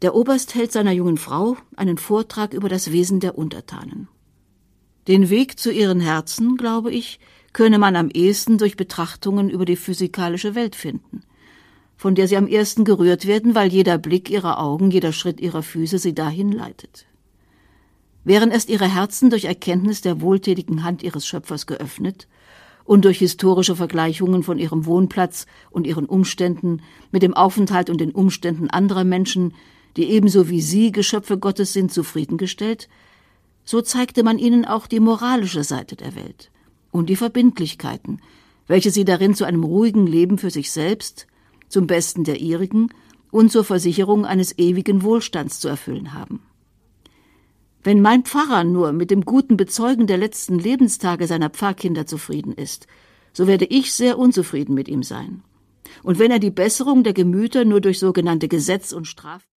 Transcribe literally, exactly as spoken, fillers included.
Der Oberst hält seiner jungen Frau einen Vortrag über das Wesen der Untertanen. Den Weg zu ihren Herzen, glaube ich, könne man am ehesten durch Betrachtungen über die physikalische Welt finden, von der sie am ersten gerührt werden, weil jeder Blick ihrer Augen, jeder Schritt ihrer Füße sie dahin leitet. Wären erst ihre Herzen durch Erkenntnis der wohltätigen Hand ihres Schöpfers geöffnet und durch historische Vergleichungen von ihrem Wohnplatz und ihren Umständen mit dem Aufenthalt und den Umständen anderer Menschen, die ebenso wie sie Geschöpfe Gottes sind, zufriedengestellt, so zeigte man ihnen auch die moralische Seite der Welt und die Verbindlichkeiten, welche sie darin zu einem ruhigen Leben für sich selbst, zum Besten der ihrigen und zur Versicherung eines ewigen Wohlstands zu erfüllen haben. Wenn mein Pfarrer nur mit dem guten Bezeugen der letzten Lebenstage seiner Pfarrkinder zufrieden ist, so werde ich sehr unzufrieden mit ihm sein. Und wenn er die Besserung der Gemüter nur durch sogenannte Gesetz und Straf